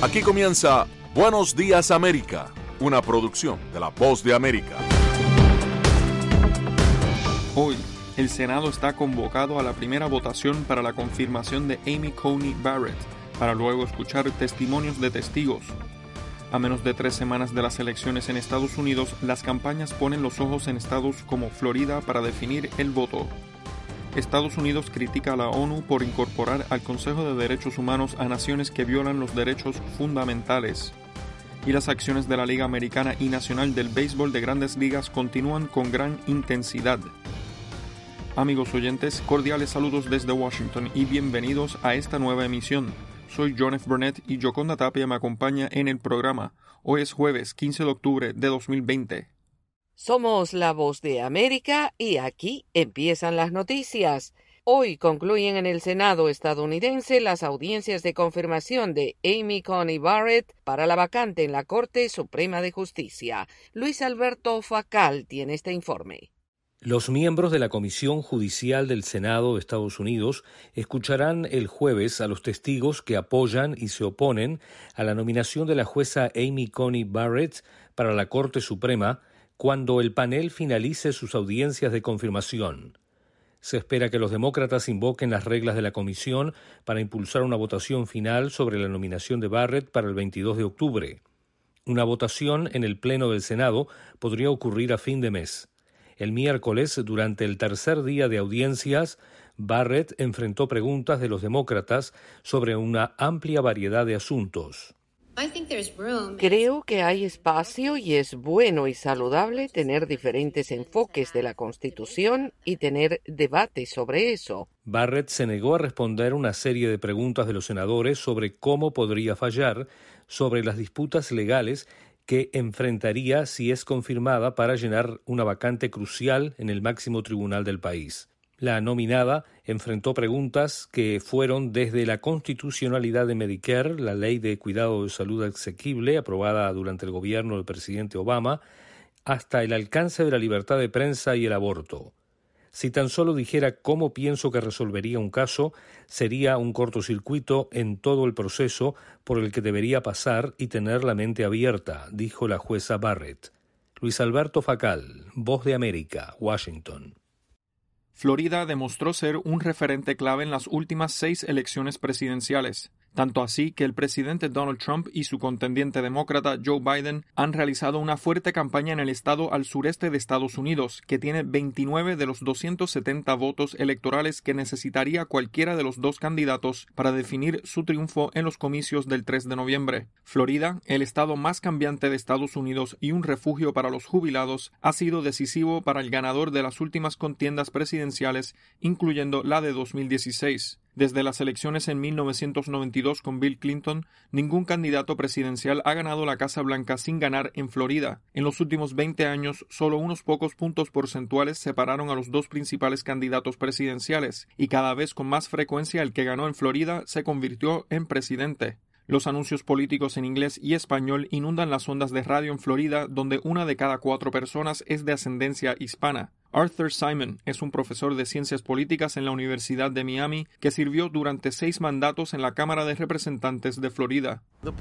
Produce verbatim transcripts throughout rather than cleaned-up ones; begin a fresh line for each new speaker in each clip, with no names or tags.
Aquí comienza Buenos Días América, una producción de La Voz de América.
Hoy, el Senado está convocado a la primera votación para la confirmación de Amy Coney Barrett, para luego escuchar testimonios de testigos. A menos de tres semanas de las elecciones en Estados Unidos, las campañas ponen los ojos en estados como Florida para definir el voto. Estados Unidos critica a la ONU por incorporar al Consejo de Derechos Humanos a naciones que violan los derechos fundamentales. Y las acciones de la Liga Americana y Nacional del Béisbol de Grandes Ligas continúan con gran intensidad. Amigos oyentes, cordiales saludos desde Washington y bienvenidos a esta nueva emisión. Soy John F. Burnett y Yoconda Tapia me acompaña en el programa. Hoy es jueves quince de octubre de dos mil veinte.
Somos La Voz de América y aquí empiezan las noticias. Hoy concluyen en el Senado estadounidense las audiencias de confirmación de Amy Coney Barrett para la vacante en la Corte Suprema de Justicia. Luis Alberto Facal tiene este informe.
Los miembros de la Comisión Judicial del Senado de Estados Unidos escucharán el jueves a los testigos que apoyan y se oponen a la nominación de la jueza Amy Coney Barrett para la Corte Suprema cuando el panel finalice sus audiencias de confirmación. Se espera que los demócratas invoquen las reglas de la comisión para impulsar una votación final sobre la nominación de Barrett para el veintidós de octubre. Una votación en el Pleno del Senado podría ocurrir a fin de mes. El miércoles, durante el tercer día de audiencias, Barrett enfrentó preguntas de los demócratas sobre una amplia variedad de asuntos.
Creo que hay espacio y es bueno y saludable tener diferentes enfoques de la Constitución y tener debates sobre eso.
Barrett se negó a responder una serie de preguntas de los senadores sobre cómo podría fallar, sobre las disputas legales que enfrentaría si es confirmada para llenar una vacante crucial en el máximo tribunal del país. La nominada enfrentó preguntas que fueron desde la constitucionalidad de Medicare, la ley de cuidado de salud asequible aprobada durante el gobierno del presidente Obama, hasta el alcance de la libertad de prensa y el aborto. Si tan solo dijera cómo pienso que resolvería un caso, sería un cortocircuito en todo el proceso por el que debería pasar y tener la mente abierta, dijo la jueza Barrett. Luis Alberto Facal, Voz de América, Washington.
Florida demostró ser un referente clave en las últimas seis elecciones presidenciales, tanto así que el presidente Donald Trump y su contendiente demócrata Joe Biden han realizado una fuerte campaña en el estado al sureste de Estados Unidos, que tiene veintinueve de los doscientos setenta votos electorales que necesitaría cualquiera de los dos candidatos para definir su triunfo en los comicios del tres de noviembre. Florida, el estado más cambiante de Estados Unidos y un refugio para los jubilados, ha sido decisivo para el ganador de las últimas contiendas presidenciales, incluyendo la de dos mil dieciséis. Desde las elecciones en mil novecientos noventa y dos con Bill Clinton, ningún candidato presidencial ha ganado la Casa Blanca sin ganar en Florida. En los últimos veinte años, solo unos pocos puntos porcentuales separaron a los dos principales candidatos presidenciales, y cada vez con más frecuencia el que ganó en Florida se convirtió en presidente. Los anuncios políticos en inglés y español inundan las ondas de radio en Florida, donde una de cada cuatro personas es de ascendencia hispana. Arthur Simon es un profesor de ciencias políticas en la Universidad de Miami que sirvió durante seis mandatos en la Cámara de Representantes de Florida.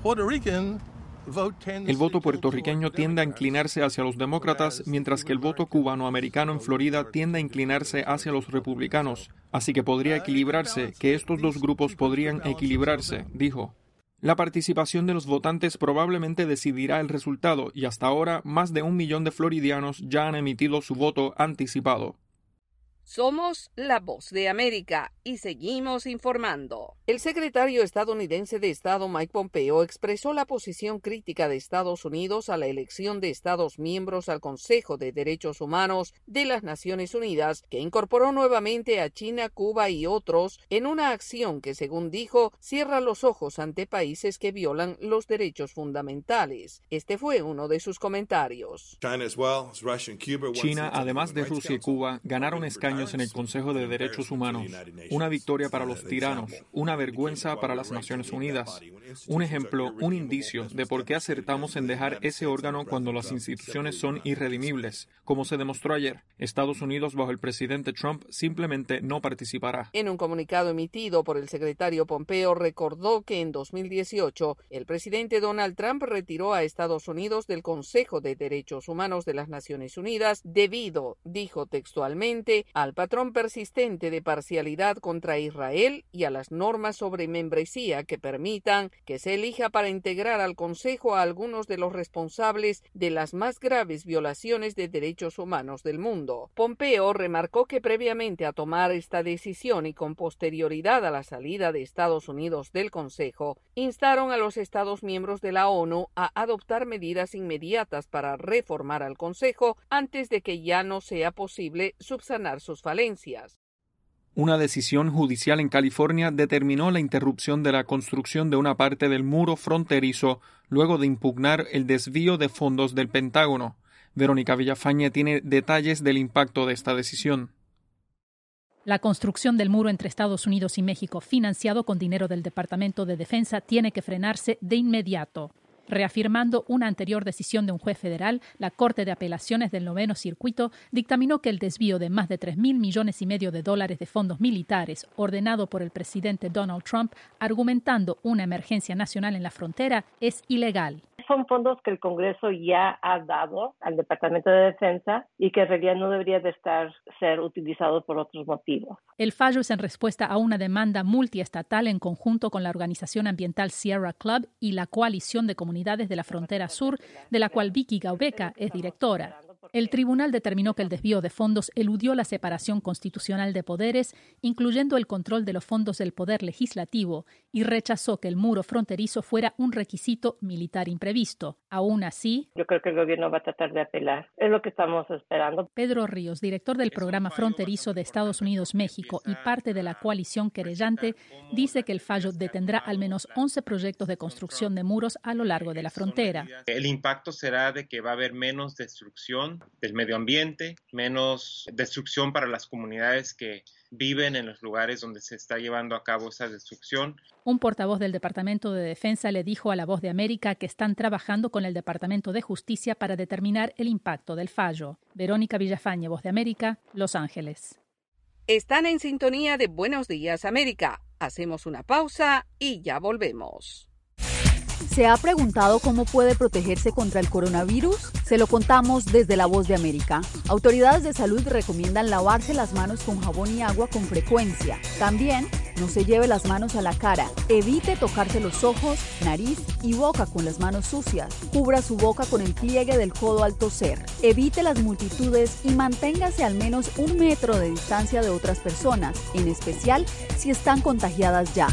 El voto puertorriqueño tiende a inclinarse hacia los demócratas, mientras que el voto cubano-americano en Florida tiende a inclinarse hacia los republicanos. Así que podría equilibrarse, que estos dos grupos podrían equilibrarse, dijo. La participación de los votantes probablemente decidirá el resultado y hasta ahora más de un millón de floridianos ya han emitido su voto anticipado.
Somos La Voz de América y seguimos informando. El secretario estadounidense de Estado Mike Pompeo expresó la posición crítica de Estados Unidos a la elección de Estados miembros al Consejo de Derechos Humanos de las Naciones Unidas, que incorporó nuevamente a China, Cuba y otros en una acción que, según dijo, cierra los ojos ante países que violan los derechos fundamentales. Este fue uno de sus comentarios.
China, además de Rusia y Cuba, ganaron escaños años en el Consejo de Derechos Humanos, una victoria para los tiranos, una vergüenza para las Naciones Unidas. Un ejemplo, un indicio de por qué acertamos en dejar ese órgano cuando las instituciones son irredimibles. Como se demostró ayer, Estados Unidos bajo el presidente Trump simplemente no participará.
En un comunicado emitido por el secretario Pompeo, recordó que en dos mil dieciocho el presidente Donald Trump retiró a Estados Unidos del Consejo de Derechos Humanos de las Naciones Unidas debido, dijo textualmente, al patrón persistente de parcialidad contra Israel y a las normas sobre membresía que permitan que se elija para integrar al Consejo a algunos de los responsables de las más graves violaciones de derechos humanos del mundo. Pompeo remarcó que previamente a tomar esta decisión y con posterioridad a la salida de Estados Unidos del Consejo, instaron a los Estados miembros de la ONU a adoptar medidas inmediatas para reformar al Consejo antes de que ya no sea posible subsanar sus falencias.
Una decisión judicial en California determinó la interrupción de la construcción de una parte del muro fronterizo luego de impugnar el desvío de fondos del Pentágono. Verónica Villafañe tiene detalles del impacto de esta decisión.
La construcción del muro entre Estados Unidos y México, financiado con dinero del Departamento de Defensa, tiene que frenarse de inmediato. Reafirmando una anterior decisión de un juez federal, la Corte de Apelaciones del Noveno Circuito dictaminó que el desvío de más de tres mil millones y medio de dólares de fondos militares, ordenado por el presidente Donald Trump, argumentando una emergencia nacional en la frontera, es ilegal.
Son fondos que el Congreso ya ha dado al Departamento de Defensa y que en realidad no deberían de estar ser utilizados por otros motivos.
El fallo es en respuesta a una demanda multiestatal en conjunto con la organización ambiental Sierra Club y la Coalición de Comunidades de la Frontera Sur, de la cual Vicky Gaubeca es directora. El tribunal determinó que el desvío de fondos eludió la separación constitucional de poderes, incluyendo el control de los fondos del poder legislativo, y rechazó que el muro fronterizo fuera un requisito militar imprevisto. Aún así,
yo creo que el gobierno va a tratar de apelar. Es lo que estamos esperando.
Pedro Ríos, director del programa fronterizo de Estados Unidos-México y parte de la coalición querellante, dice que el fallo detendrá al menos once proyectos de construcción de muros a lo largo de la frontera.
El impacto será de que va a haber menos destrucción del medio ambiente, menos destrucción para las comunidades que viven en los lugares donde se está llevando a cabo esa destrucción.
Un portavoz del Departamento de Defensa le dijo a La Voz de América que están trabajando con el Departamento de Justicia para determinar el impacto del fallo. Verónica Villafañe, Voz de América, Los Ángeles.
Están en sintonía de Buenos Días América. Hacemos una pausa y ya volvemos.
¿Se ha preguntado cómo puede protegerse contra el coronavirus? Se lo contamos desde La Voz de América. Autoridades de salud recomiendan lavarse las manos con jabón y agua con frecuencia. También, no se lleve las manos a la cara. Evite tocarse los ojos, nariz y boca con las manos sucias. Cubra su boca con el pliegue del codo al toser. Evite las multitudes y manténgase al menos un metro de distancia de otras personas, en especial si están contagiadas ya.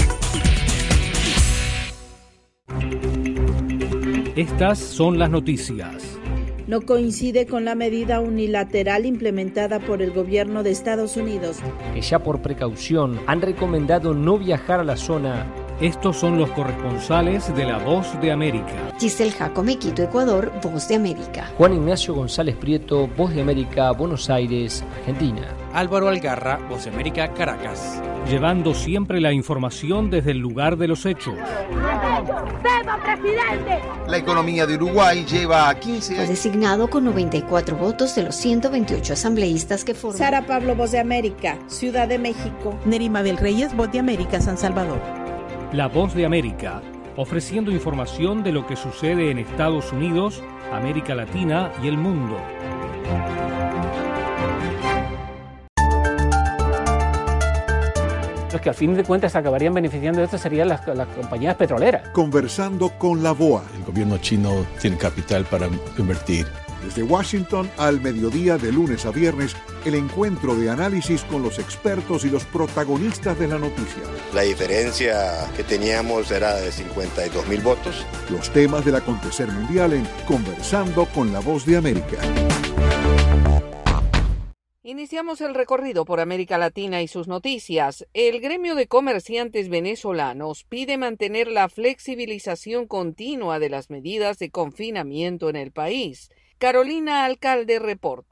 Estas son las noticias.
No coincide con la medida unilateral implementada por el gobierno de Estados Unidos,
que ya por precaución han recomendado no viajar a la zona.
Estos son los corresponsales de La Voz de América.
Giselle Jacome, Quito, Ecuador, Voz de América.
Juan Ignacio González Prieto, Voz de América, Buenos Aires, Argentina.
Álvaro Algarra, Voz de América, Caracas.
Llevando siempre la información desde el lugar de los hechos.
¡Viva presidente!
La economía de Uruguay lleva quince años.
Fue designado con noventa y cuatro votos de los ciento veintiocho asambleístas que forman.
Sara Pablo, Voz de América, Ciudad de México.
Nerima Bel Reyes, Voz de América, San Salvador.
La Voz de América, ofreciendo información de lo que sucede en Estados Unidos, América Latina y el mundo.
Los que al fin de cuentas acabarían beneficiando de esto serían las, las compañías petroleras.
Conversando con la B O A.
El gobierno chino tiene capital para invertir.
Desde Washington al mediodía de lunes a viernes, el encuentro de análisis con los expertos y los protagonistas de la noticia.
La diferencia que teníamos era de cincuenta y dos mil votos.
Los temas del acontecer mundial en Conversando con la Voz de América.
Iniciamos el recorrido por América Latina y sus noticias. El gremio de comerciantes venezolanos pide mantener la flexibilización continua de las medidas de confinamiento en el país. Carolina Alcalde reporta.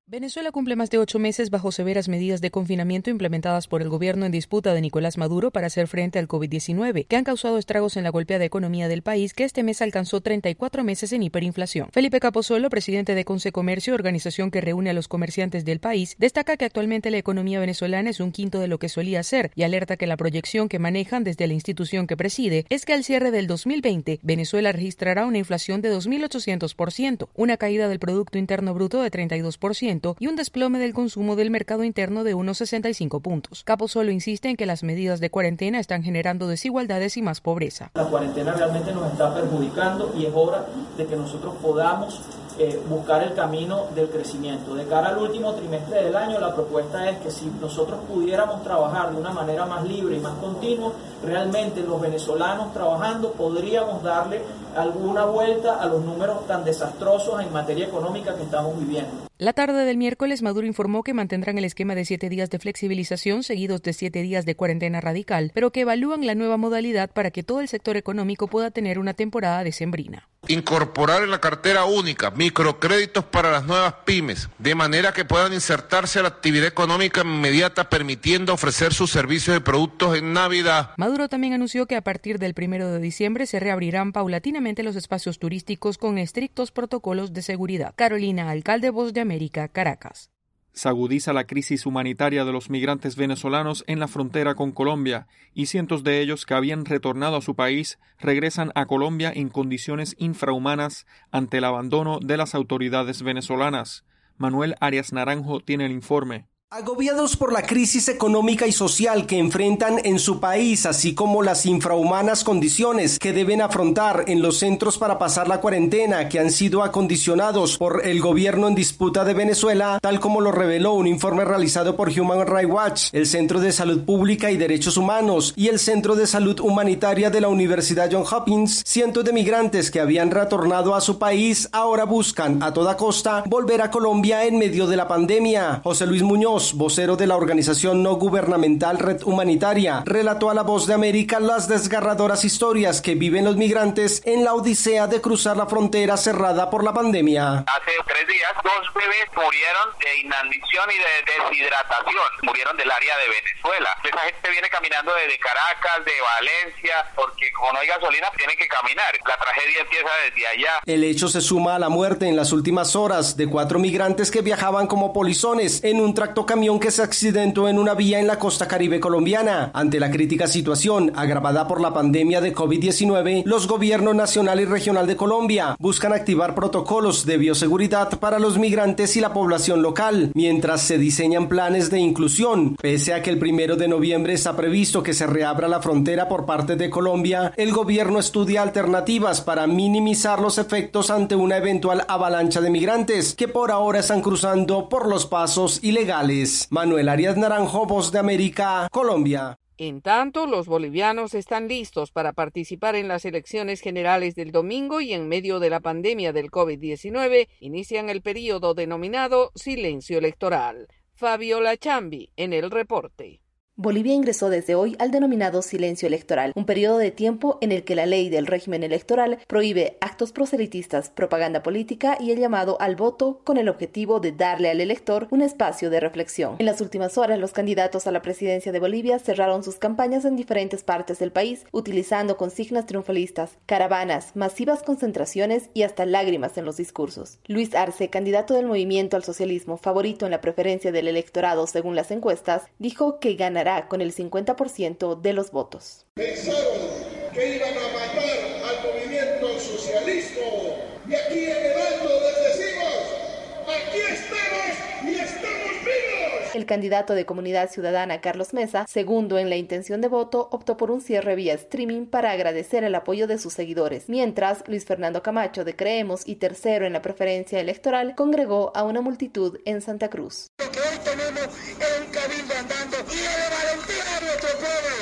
Venezuela cumple más de ocho meses bajo severas medidas de confinamiento implementadas por el gobierno en disputa de Nicolás Maduro para hacer frente al COVID diecinueve, que han causado estragos en la golpeada economía del país, que este mes alcanzó treinta y cuatro meses en hiperinflación. Felipe Capozolo, presidente de Concecomercio, organización que reúne a los comerciantes del país, destaca que actualmente la economía venezolana es un quinto de lo que solía ser y alerta que la proyección que manejan desde la institución que preside es que al cierre del dos mil veinte, Venezuela registrará una inflación de dos mil ochocientos por ciento, una caída del Producto Interno Bruto de treinta y dos por ciento y un desplome del consumo del mercado interno de unos sesenta y cinco puntos. Capozolo insiste en que las medidas de cuarentena están generando desigualdades y más pobreza.
La cuarentena realmente nos está perjudicando y es hora de que nosotros podamos eh, buscar el camino del crecimiento. De cara al último trimestre del año, la propuesta es que si nosotros pudiéramos trabajar de una manera más libre y más continua, realmente los venezolanos trabajando podríamos darle alguna vuelta a los números tan desastrosos en materia económica que estamos viviendo.
La tarde del miércoles, Maduro informó que mantendrán el esquema de siete días de flexibilización seguidos de siete días de cuarentena radical, pero que evalúan la nueva modalidad para que todo el sector económico pueda tener una temporada decembrina.
Incorporar en la cartera única microcréditos para las nuevas pymes, de manera que puedan insertarse a la actividad económica inmediata, permitiendo ofrecer sus servicios y productos en Navidad.
Maduro también anunció que a partir del primero de diciembre se reabrirán paulatinamente los espacios turísticos con estrictos protocolos de seguridad. Carolina Alcalde, Voz de América, Caracas.
Se agudiza la crisis humanitaria de los migrantes venezolanos en la frontera con Colombia y cientos de ellos que habían retornado a su país regresan a Colombia en condiciones infrahumanas ante el abandono de las autoridades venezolanas. Manuel Arias Naranjo tiene el informe.
Agobiados por la crisis económica y social que enfrentan en su país, así como las infrahumanas condiciones que deben afrontar en los centros para pasar la cuarentena que han sido acondicionados por el gobierno en disputa de Venezuela, tal como lo reveló un informe realizado por Human Rights Watch, el Centro de Salud Pública y Derechos Humanos y el Centro de Salud Humanitaria de la Universidad Johns Hopkins, cientos de migrantes que habían retornado a su país ahora buscan a toda costa volver a Colombia en medio de la pandemia. José Luis Muñoz, vocero de la organización no gubernamental Red Humanitaria, relató a La Voz de América las desgarradoras historias que viven los migrantes en la odisea de cruzar la frontera cerrada por la pandemia.
Hace tres días, dos bebés murieron de inanición y de deshidratación, murieron del área de Venezuela. Esa gente viene caminando desde Caracas, de Valencia, porque como no hay gasolina, tienen que caminar. La tragedia empieza desde allá.
El hecho se suma a la muerte en las últimas horas de cuatro migrantes que viajaban como polizones en un tractocamión camión que se accidentó en una vía en la costa caribe colombiana. Ante la crítica situación agravada por la pandemia de COVID diecinueve, los gobiernos nacional y regional de Colombia buscan activar protocolos de bioseguridad para los migrantes y la población local, mientras se diseñan planes de inclusión. Pese a que el primero de noviembre está previsto que se reabra la frontera por parte de Colombia, el gobierno estudia alternativas para minimizar los efectos ante una eventual avalancha de migrantes que por ahora están cruzando por los pasos ilegales. Manuel Arias Naranjo, Voz de América, Colombia.
En tanto, los bolivianos están listos para participar en las elecciones generales del domingo y en medio de la pandemia del COVID diecinueve inician el periodo denominado silencio electoral. Fabiola Chambi en el reporte.
Bolivia ingresó desde hoy al denominado silencio electoral, un periodo de tiempo en el que la ley del régimen electoral prohíbe actos proselitistas, propaganda política y el llamado al voto con el objetivo de darle al elector un espacio de reflexión. En las últimas horas, los candidatos a la presidencia de Bolivia cerraron sus campañas en diferentes partes del país, utilizando consignas triunfalistas, caravanas, masivas concentraciones y hasta lágrimas en los discursos. Luis Arce, candidato del Movimiento al Socialismo, favorito en la preferencia del electorado según las encuestas, dijo que ganará con el cincuenta por ciento de los votos.
Pensaron que iban a matar al movimiento al socialismo y aquí en el alto les decimos, aquí estamos y estamos vivos.
El candidato de Comunidad Ciudadana, Carlos Mesa, segundo en la intención de voto, optó por un cierre vía streaming para agradecer el apoyo de sus seguidores, mientras Luis Fernando Camacho de Creemos y tercero en la preferencia electoral congregó a una multitud en Santa Cruz.
Lo que hoy tenemos es un cabildo andando y de valentía a nuestro pueblo.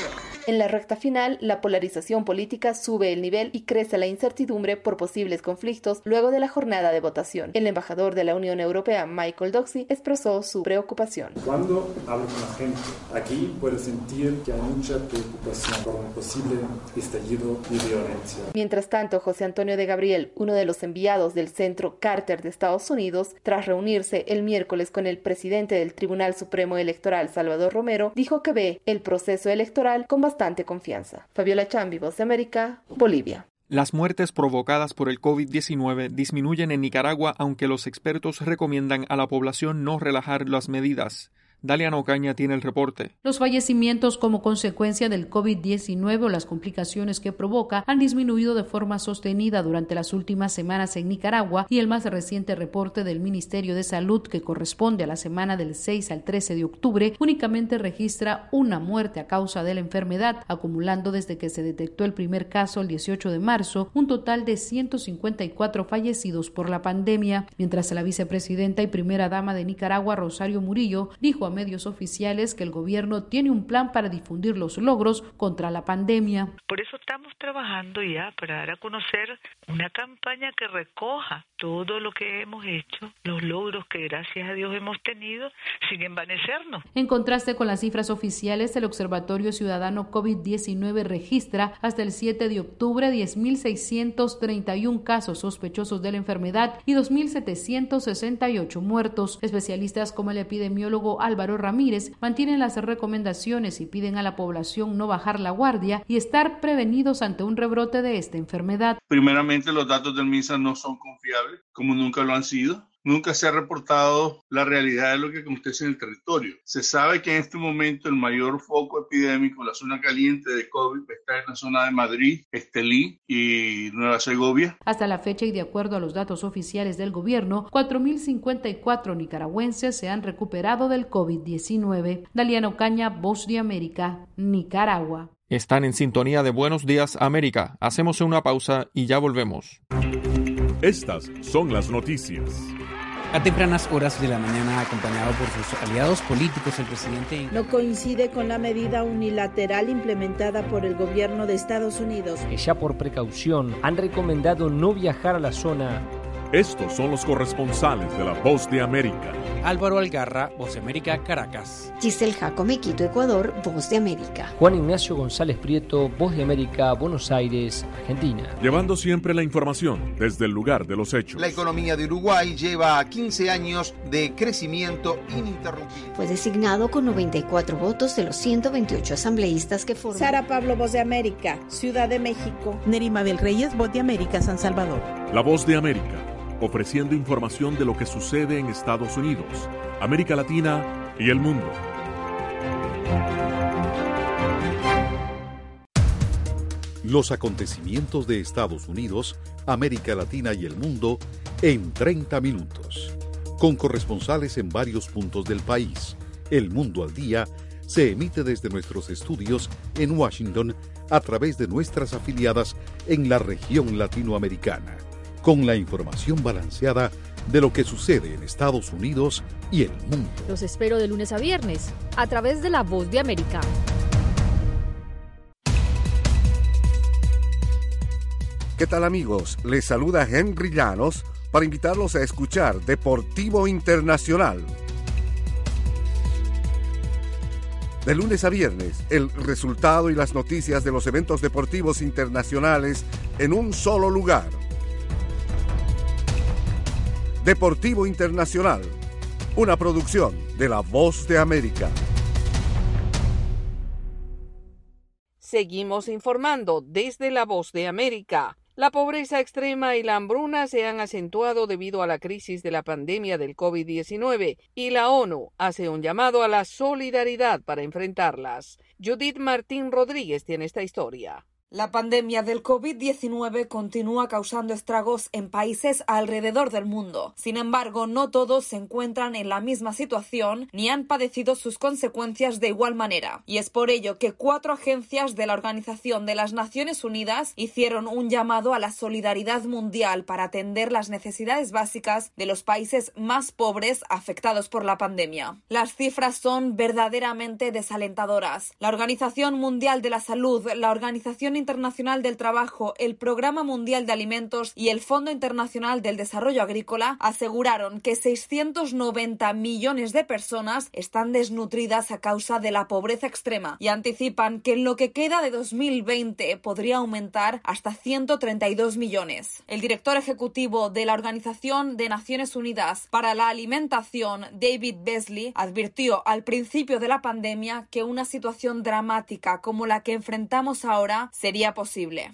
En la recta final, la polarización política sube el nivel y crece la incertidumbre por posibles conflictos luego de la jornada de votación. El embajador de la Unión Europea, Michael Doxy, expresó su preocupación.
Cuando hablo con la gente aquí, puedo sentir que hay mucha preocupación por un posible estallido de violencia.
Mientras tanto, José Antonio de Gabriel, uno de los enviados del Centro Carter de Estados Unidos, tras reunirse el miércoles con el presidente del Tribunal Supremo Electoral, Salvador Romero, dijo que ve el proceso electoral con bastante confianza. Fabiola Chambi, Voz de América, Bolivia.
Las muertes provocadas por el COVID diecinueve disminuyen en Nicaragua, aunque los expertos recomiendan a la población no relajar las medidas. Daliana Ocaña tiene el reporte.
Los fallecimientos como consecuencia del COVID diecinueve o las complicaciones que provoca han disminuido de forma sostenida durante las últimas semanas en Nicaragua, y el más reciente reporte del Ministerio de Salud, que corresponde a la semana del seis al trece de octubre, únicamente registra una muerte a causa de la enfermedad, acumulando desde que se detectó el primer caso el dieciocho de marzo un total de ciento cincuenta y cuatro fallecidos por la pandemia, mientras la vicepresidenta y primera dama de Nicaragua, Rosario Murillo, dijo a medios oficiales que el gobierno tiene un plan para difundir los logros contra la pandemia.
Por eso estamos trabajando ya para dar a conocer una campaña que recoja todo lo que hemos hecho, los logros que gracias a Dios hemos tenido, sin envanecernos.
En contraste con las cifras oficiales, el Observatorio Ciudadano COVID diecinueve registra hasta el siete de octubre diez mil seiscientos treinta y uno casos sospechosos de la enfermedad y dos mil setecientos sesenta y ocho muertos. Especialistas como el epidemiólogo Álvaro Ramírez mantienen las recomendaciones y piden a la población no bajar la guardia y estar prevenidos ante un rebrote de esta enfermedad.
Primeramente, los datos del MINSA no son confiables, como nunca lo han sido. Nunca se ha reportado la realidad de lo que acontece en el territorio. Se sabe que en este momento el mayor foco epidémico, la zona caliente de COVID, está en la zona de Madrid, Estelí y Nueva Segovia.
Hasta la fecha y de acuerdo a los datos oficiales del gobierno, cuatro mil cincuenta y cuatro nicaragüenses se han recuperado del COVID diecinueve. Daliana Ocaña, Voz de América, Nicaragua.
Están en sintonía de Buenos Días, América. Hacemos una pausa y ya volvemos.
Estas son las noticias.
A tempranas horas de la mañana, acompañado por sus aliados políticos, el presidente
no coincide con la medida unilateral implementada por el gobierno de Estados Unidos,
que ya por precaución han recomendado no viajar a la zona.
Estos son los corresponsales de La Voz de América.
Álvaro Algarra, Voz de América, Caracas.
Giselle Jacome, Quito, Ecuador, Voz de América.
Juan Ignacio González Prieto, Voz de América, Buenos Aires, Argentina.
Llevando siempre la información desde el lugar de los hechos.
La economía de Uruguay lleva quince años de crecimiento ininterrumpido.
Fue designado con noventa y cuatro votos de los ciento veintiocho asambleístas que forman.
Sara Pablo, Voz de América, Ciudad de México.
Nerima Bel Reyes, Voz de América, San Salvador.
La Voz de América, ofreciendo información de lo que sucede en Estados Unidos, América Latina y el mundo.
Los acontecimientos de Estados Unidos, América Latina y el mundo en treinta minutos. Con corresponsales en varios puntos del país. El Mundo al Día se emite desde nuestros estudios en Washington a través de nuestras afiliadas en la región latinoamericana, con la información balanceada de lo que sucede en Estados Unidos y el mundo.
Los espero de lunes a viernes, a través de La Voz de América.
¿Qué tal, amigos? Les saluda Henry Llanos para invitarlos a escuchar Deportivo Internacional. De lunes a viernes, el resultado y las noticias de los eventos deportivos internacionales en un solo lugar. Deportivo Internacional, una producción de La Voz de América.
Seguimos informando desde La Voz de América. La pobreza extrema y la hambruna se han acentuado debido a la crisis de la pandemia del COVID diecinueve y la ONU hace un llamado a la solidaridad para enfrentarlas. Judith Martín Rodríguez tiene esta historia.
La pandemia del COVID diecinueve continúa causando estragos en países alrededor del mundo. Sin embargo, no todos se encuentran en la misma situación ni han padecido sus consecuencias de igual manera. Y es por ello que cuatro agencias de la Organización de las Naciones Unidas hicieron un llamado a la solidaridad mundial para atender las necesidades básicas de los países más pobres afectados por la pandemia. Las cifras son verdaderamente desalentadoras. La Organización Mundial de la Salud, la Organización Internacional del Trabajo, el Programa Mundial de Alimentos y el Fondo Internacional del Desarrollo Agrícola aseguraron que seiscientos noventa millones de personas están desnutridas a causa de la pobreza extrema y anticipan que en lo que queda de dos mil veinte podría aumentar hasta ciento treinta y dos millones. El director ejecutivo de la Organización de Naciones Unidas para la Alimentación, David Beasley, advirtió al principio de la pandemia que una situación dramática como la que enfrentamos ahora sería posible.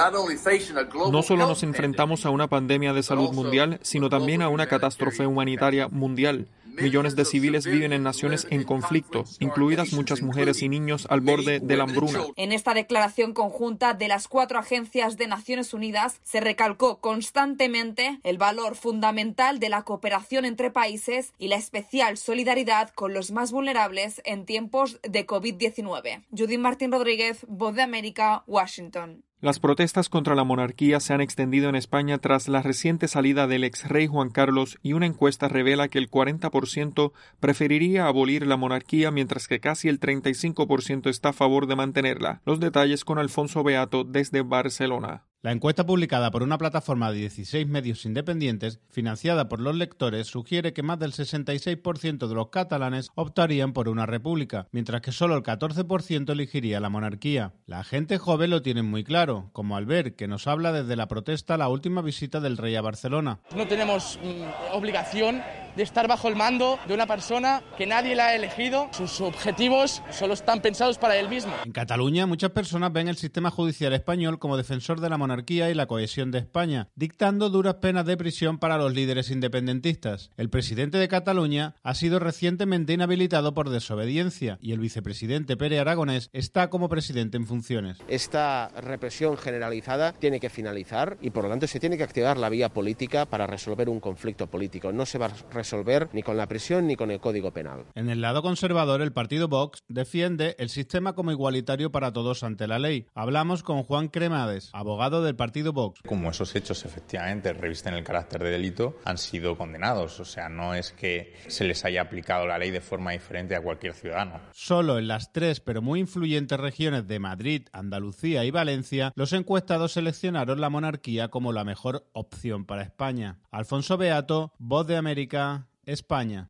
No solo nos enfrentamos a una pandemia de salud mundial, sino también a una catástrofe humanitaria mundial. Millones de civiles viven en naciones en conflicto, incluidas muchas mujeres y niños al borde de la hambruna.
En esta declaración conjunta de las cuatro agencias de Naciones Unidas se recalcó constantemente el valor fundamental de la cooperación entre países y la especial solidaridad con los más vulnerables en tiempos de COVID diecinueve. Judith Martín Rodríguez, Voz de América, Washington.
Las protestas contra la monarquía se han extendido en España tras la reciente salida del ex rey Juan Carlos y una encuesta revela que el cuarenta por ciento preferiría abolir la monarquía mientras que casi el treinta y cinco por ciento está a favor de mantenerla. Los detalles con Alfonso Beato desde Barcelona.
La encuesta publicada por una plataforma de dieciséis medios independientes, financiada por los lectores, sugiere que más del sesenta y seis por ciento de los catalanes optarían por una república, mientras que solo el catorce por ciento elegiría la monarquía. La gente joven lo tiene muy claro, como Albert, que nos habla desde la protesta a la última visita del rey a Barcelona.
No tenemos mm, obligación de estar bajo el mando de una persona que nadie la ha elegido. Sus objetivos solo están pensados para él mismo.
En Cataluña, muchas personas ven el sistema judicial español como defensor de la monarquía y la cohesión de España, dictando duras penas de prisión para los líderes independentistas. El presidente de Cataluña ha sido recientemente inhabilitado por desobediencia y el vicepresidente Pere Aragonés está como presidente en funciones.
Esta represión generalizada tiene que finalizar y por lo tanto se tiene que activar la vía política para resolver un conflicto político. No se va a resolver ni con la prisión ni con el Código Penal.
En el lado conservador, el partido Vox defiende el sistema como igualitario para todos ante la ley. Hablamos con Juan Cremades, abogado del partido Vox.
Como esos hechos efectivamente revisten el carácter de delito, han sido condenados. O sea, no es que se les haya aplicado la ley de forma diferente a cualquier ciudadano.
Solo en las tres pero muy influyentes regiones de Madrid, Andalucía y Valencia, los encuestados seleccionaron la monarquía como la mejor opción para España. Alfonso Beato, Voz de América, España.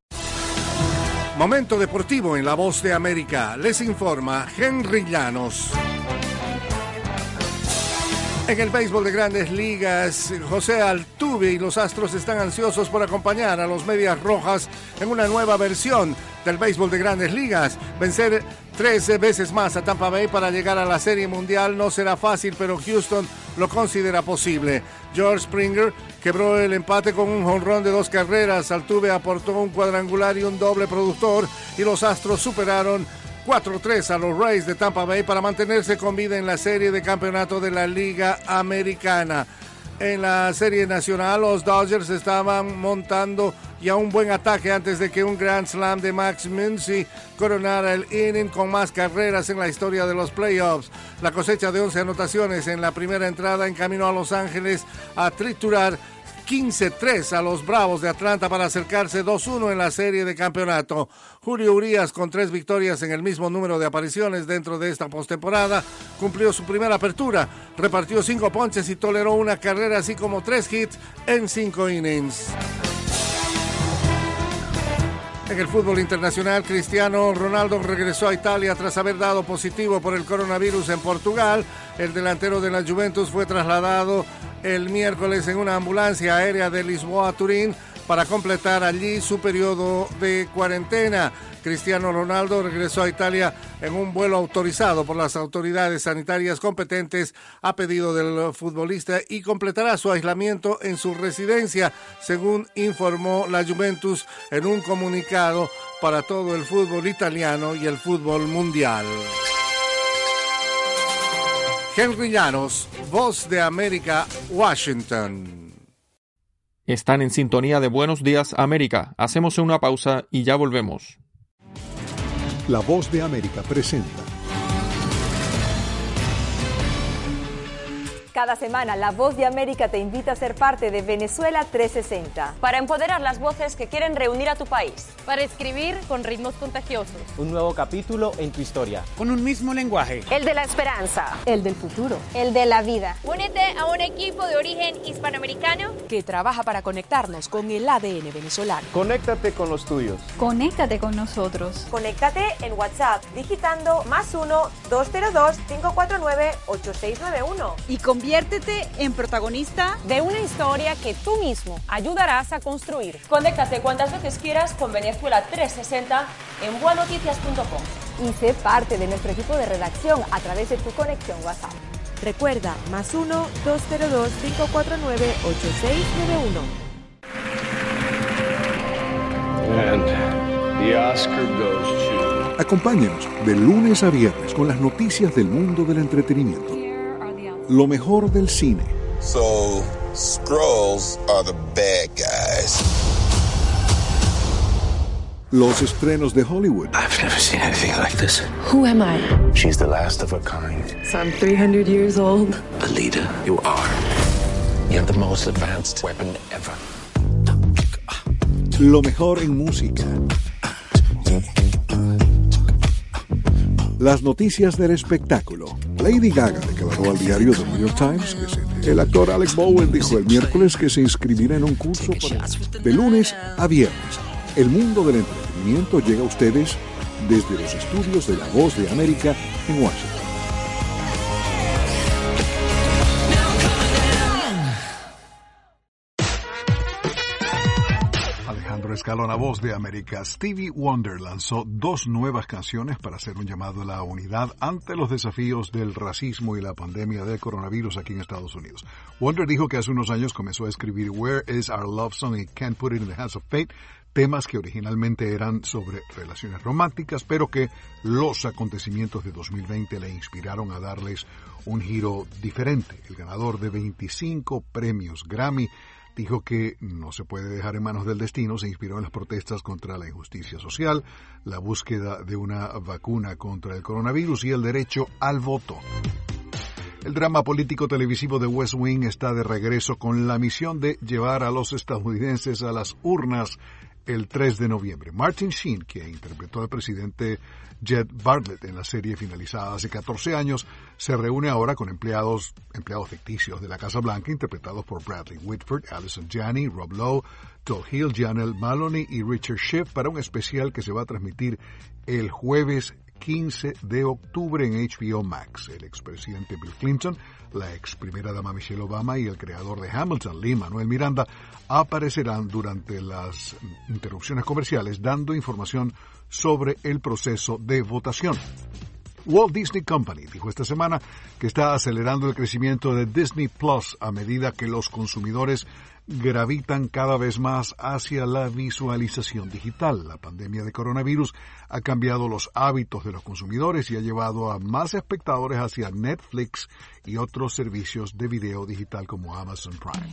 Momento deportivo en La Voz de América. Les informa Henry Llanos. En el béisbol de Grandes Ligas, José Altuve y los Astros están ansiosos por acompañar a los Medias Rojas en una nueva versión del béisbol de Grandes Ligas. Vencer trece veces más a Tampa Bay para llegar a la Serie Mundial no será fácil, pero Houston lo considera posible. George Springer quebró el empate con un jonrón de dos carreras. Altuve aportó un cuadrangular y un doble productor y los Astros superaron cuatro tres a los Rays de Tampa Bay para mantenerse con vida en la serie de campeonato de la Liga Americana. En la serie nacional, los Dodgers estaban montando ya un buen ataque antes de que un Grand Slam de Max Muncy coronara el inning con más carreras en la historia de los playoffs. La cosecha de once anotaciones en la primera entrada encaminó a Los Ángeles a triturar quince tres a los Bravos de Atlanta para acercarse dos uno en la serie de campeonato. Julio Urías, con tres victorias en el mismo número de apariciones dentro de esta postemporada, cumplió su primera apertura, repartió cinco ponches y toleró una carrera así como tres hits en cinco innings. En el fútbol internacional, Cristiano Ronaldo regresó a Italia tras haber dado positivo por el coronavirus en Portugal. El delantero de la Juventus fue trasladado el miércoles en una ambulancia aérea de Lisboa a Turín para completar allí su periodo de cuarentena. Cristiano Ronaldo regresó a Italia en un vuelo autorizado por las autoridades sanitarias competentes a pedido del futbolista y completará su aislamiento en su residencia, según informó la Juventus en un comunicado para todo el fútbol italiano y el fútbol mundial. Henry Llanos, Voz de América, Washington.
Están en sintonía de Buenos Días, América. Hacemos una pausa y ya volvemos.
La Voz de América presenta.
Cada semana, La Voz de América te invita a ser parte de Venezuela trescientos sesenta.
Para empoderar las voces que quieren reunir a tu país.
Para escribir con ritmos contagiosos.
Un nuevo capítulo en tu historia.
Con un mismo lenguaje.
El de la esperanza.
El del futuro.
El de la vida.
Únete a un equipo de origen hispanoamericano
que trabaja para conectarnos con el A D N venezolano.
Conéctate con los tuyos.
Conéctate con nosotros.
Conéctate en WhatsApp digitando más uno, dos cero dos, cinco cuatro nueve, ocho seis nueve uno.
Y conviértete en protagonista
de una historia que tú mismo ayudarás a construir. Conéctate cuantas veces quieras con Venezuela trescientos sesenta en bua noticias punto com.
Y sé parte de nuestro equipo de redacción a través de tu conexión WhatsApp.
Recuerda, más uno, dos cero dos, cinco cuatro nueve, ocho seis nueve uno.
And the Oscar goes to...
Acompáñenos de lunes a viernes con las noticias del mundo del entretenimiento. Lo mejor del cine.
So, Skrulls are the bad guys.
Los estrenos de Hollywood.
I've never seen anything like this.
Who am I?
She's the last of her kind.
So I'm three hundred years old.
Alita, you are. You have the most advanced weapon ever.
Lo mejor en música. Las noticias del espectáculo. Lady Gaga declaró al diario The New York Times que se... El actor Alec Bowen dijo el miércoles que se inscribirá en un curso para... De lunes a viernes. El mundo del entretenimiento llega a ustedes desde los estudios de La Voz de América en Washington.
Alejandro Escalona, Voz de América. Stevie Wonder lanzó dos nuevas canciones para hacer un llamado a la unidad ante los desafíos del racismo y la pandemia del coronavirus aquí en Estados Unidos. Wonder dijo que hace unos años comenzó a escribir Where is Our Love Song y Can't Put It in the Hands of Fate, temas que originalmente eran sobre relaciones románticas, pero que los acontecimientos de dos mil veinte le inspiraron a darles un giro diferente. El ganador de veinticinco premios Grammy dijo que no se puede dejar en manos del destino. Se inspiró en las protestas contra la injusticia social, la búsqueda de una vacuna contra el coronavirus y el derecho al voto. El drama político televisivo de West Wing está de regreso con la misión de llevar a los estadounidenses a las urnas el tres de noviembre. Martin Sheen, que interpretó al presidente Jed Bartlett en la serie finalizada hace catorce años, se reúne ahora con empleados, empleados ficticios de la Casa Blanca, interpretados por Bradley Whitford, Allison Janney, Rob Lowe, Todd Hill, Janelle Maloney y Richard Schiff para un especial que se va a transmitir el jueves quince de octubre en H B O Max. El expresidente Bill Clinton, la ex primera dama Michelle Obama y el creador de Hamilton, Lin-Manuel Miranda, aparecerán durante las interrupciones comerciales dando información sobre el proceso de votación. Walt Disney Company dijo esta semana que está acelerando el crecimiento de Disney Plus a medida que los consumidores gravitan cada vez más hacia la visualización digital. La pandemia de coronavirus ha cambiado los hábitos de los consumidores y ha llevado a más espectadores hacia Netflix y otros servicios de video digital como Amazon Prime.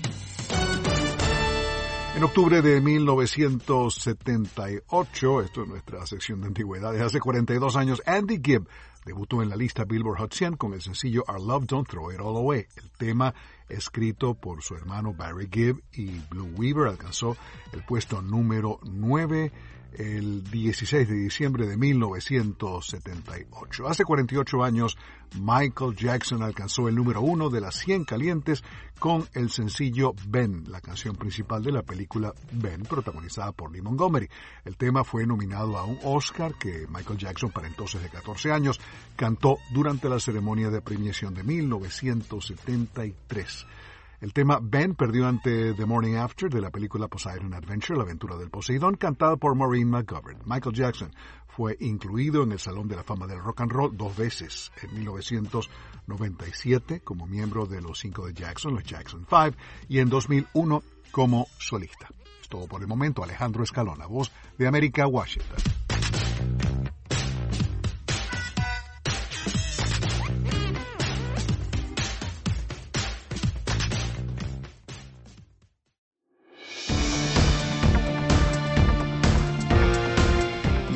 En octubre de mil novecientos setenta y ocho, esto es nuestra sección de antigüedades, hace cuarenta y dos años, Andy Gibb debutó en la lista Billboard Hot cien con el sencillo Our Love Don't Throw It All Away. El tema, escrito por su hermano Barry Gibb y Blue Weaver, alcanzó el puesto número nueve el dieciséis de diciembre de mil novecientos setenta y ocho. Hace cuarenta y ocho años, Michael Jackson alcanzó el número uno de las cien calientes con el sencillo Ben, la canción principal de la película Ben, protagonizada por Lee Montgomery. El tema fue nominado a un Oscar que Michael Jackson, para entonces de catorce años, cantó durante la ceremonia de premiación de mil novecientos setenta y tres. El tema Ben perdió ante The Morning After de la película Poseidon Adventure, la aventura del Poseidón, cantada por Maureen McGovern. Michael Jackson fue incluido en el Salón de la Fama del Rock and Roll dos veces, en mil novecientos noventa y siete como miembro de los cinco de Jackson, los Jackson Five, y en dos mil uno como solista. Es todo por el momento. Alejandro Escalona, Voz de América, Washington.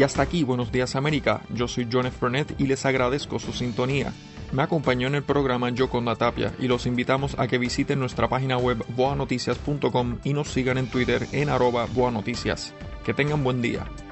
Y hasta aquí, Buenos Días América. Yo soy John F. Burnett y les agradezco su sintonía. Me acompañó en el programa Yoconda Tapia y los invitamos a que visiten nuestra página web boa noticias punto com y nos sigan en Twitter en arroba boanoticias. Que tengan buen día.